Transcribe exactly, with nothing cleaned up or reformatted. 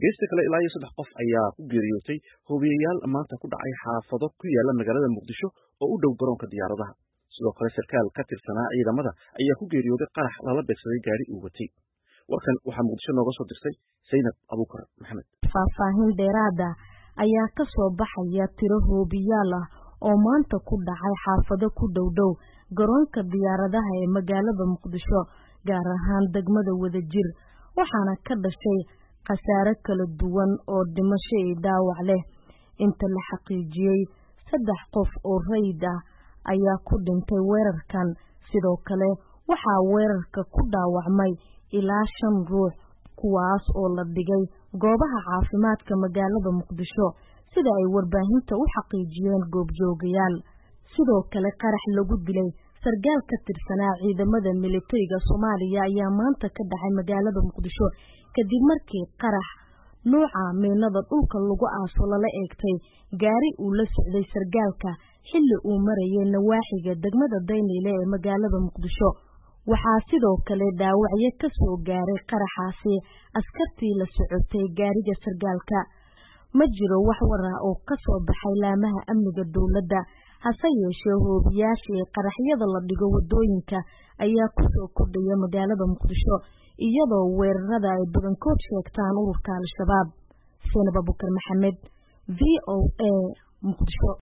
geesta kale ilaa iyo saddex qof ayaa ku geeriyootay hoobiyayaal maanta ku dhacay xaafado ku yaala magaalada Muqdisho oo u dhow garoonka diyaaradaha. sidoo kale sarkaal ka tirsanaa ciidamada ayaa ku geeriyooday qarax lala beegsaday gaari uu watay. warkan waxaa Muqdisho nooga soo dirtay Zainab Abuukar Maxamed. faahfaahin dheeraada ayaa ka soo baxaya tiro hoobiyaal ah oo maanta ku dhacay xaafado ku dhow dhow garoonka diyaaradaha ee magaalada Muqdisho, gaar ahaan degmada Wadajir, waxaana ka dhashay khasaare kala duwan oo dhimasho iyo dhaawac leh. inta la xaqiijiyay saddex qof oo rayid ah ayaa ku dhintay weerarkan. sidoo kale waxaa weerarka ku dhaawacmay ilaa shan ruux, kuwaas oo la dhigay goobaha caafimaadka magaalada Muqdisho sida ay warbaahinta u xaqiijiyeen goobjoogayaal. sidoo kale qarax lagu dilay sargaal ka tirsanaa ciidamada militariga Soomaaliya ayaa maanta ka dhacay magaalada Muqdisho kadib markii qarax nooca meenada dhulka lagu aaso lala eegtay gaari uu la socday sargaalka xilli uu marayay nawaaxiga degmada Daynile ee magaalada Muqdisho. waxaa sidoo kale dhaawacyo ka soo gaaray qaraxaasi askartii la socotay gaariga sargaalka. ma jiro wax war ah oo ka soo baxay laamaha amniga dowladda, hase yeeshee hoobiyaasha ee qaraxyada la dhigo wadooyinka ayaa ku soo kordhaya magaalada Muqdisho, iyadoo weerarada ay badankood sheegtaan ururka Al-Shabaab. Zainab Abuukar Maxamed, V O A, Muqdisho.